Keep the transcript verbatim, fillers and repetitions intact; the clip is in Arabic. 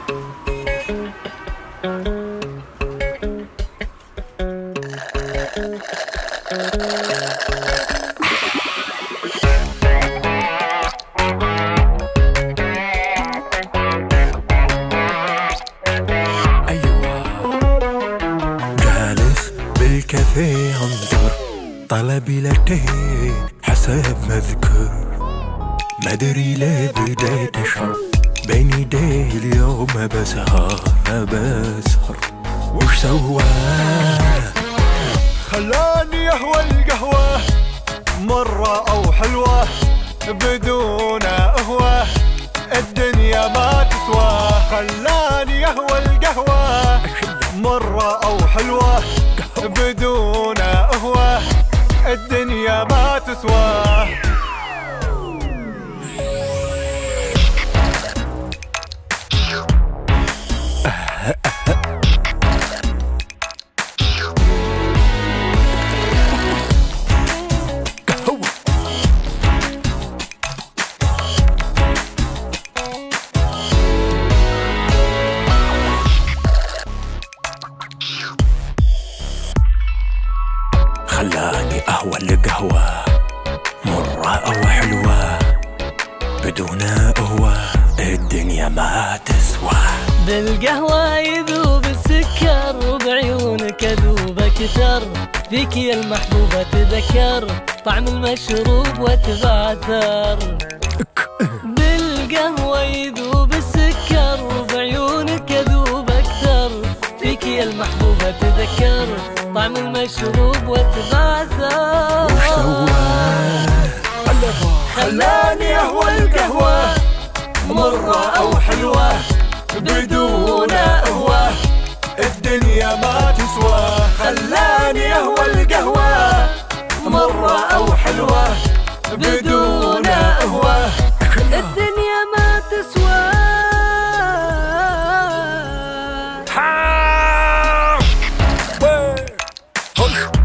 بالكافيه انظر طلبي لاتيه حساب مذكور مدري ليه بديت اشعر بين يديه اليوم بسهر بسهر وش سواه خلاني اهوى القهوة مرة او حلوة بدون اهوى الدنيا ما تسوى خلاني اهوى القهوة مرة او حلوة بدون قهوة الدنيا ما تسوى خلاني أهوى القهوة مرة أو حلوة بدون قهوة الدنيا ما تسوى بالقهوة يذوب السكر وبعيونك أذوب أكثر فيك يا المحبوبة تذكر طعم المشروب وتبعثر بالقهوة يذوب السكر وبعيونك أذوب أكثر فيك يا المحبوبة تذكر طعم المشروب وتبعثر وش سواه خلاني اهوى القهوة مرة او حلوة بدون قهوة الدنيا ما تسوى خلاني اهوى القهوة مرة او حلوة بدون قهوة الدنيا ما تسوى ها